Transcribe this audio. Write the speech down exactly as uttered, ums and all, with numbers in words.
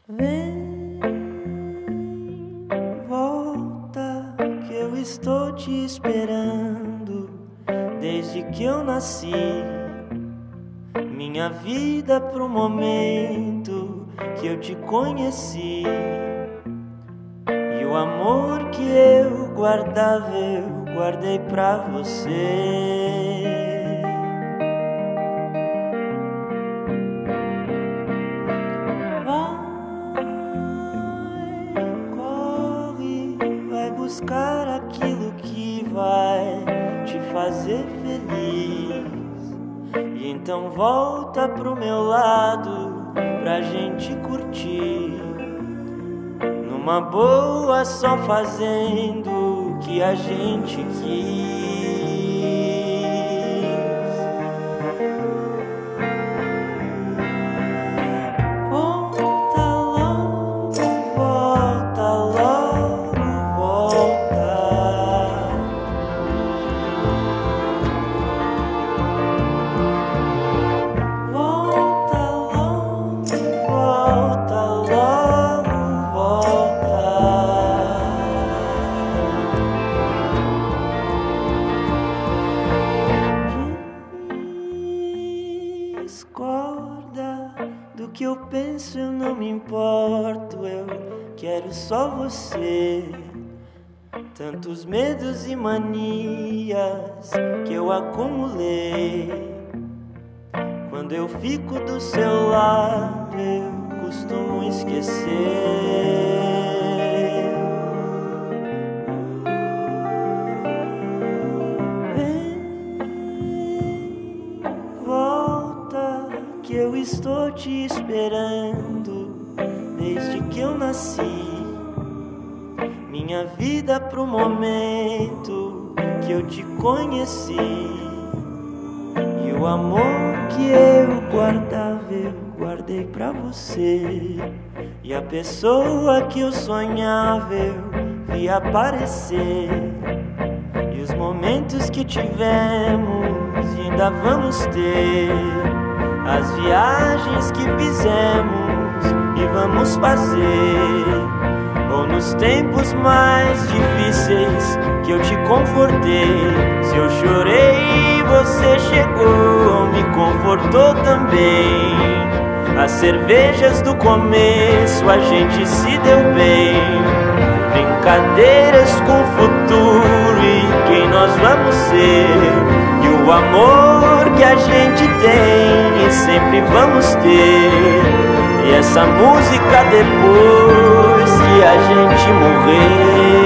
Vem, volta, que eu estou te esperando desde que eu nasci. Minha vida pro momento que eu te conheci, e o amor que eu guardava eu guardei pra você. Buscar aquilo que vai te fazer feliz, e então volta pro meu lado pra gente curtir numa boa, só fazendo o que a gente quis. Discorda do que eu penso, eu não me importo, eu quero só você. Tantos medos e manias que eu acumulei, quando eu fico do seu lado eu costumo esquecer. Que eu estou te esperando desde que eu nasci. Minha vida pro momento que eu te conheci, e o amor que eu guardava eu guardei pra você. E a pessoa que eu sonhava eu vi aparecer, e os momentos que tivemos e ainda vamos ter, as viagens que fizemos e vamos fazer, ou nos tempos mais difíceis que eu te confortei. Se eu chorei, você chegou, me confortou também. As cervejas do começo a gente se deu bem, brincadeiras com o futuro e quem nós vamos ser, e o amor que a gente tem e sempre vamos ter, e essa música depois que a gente morrer.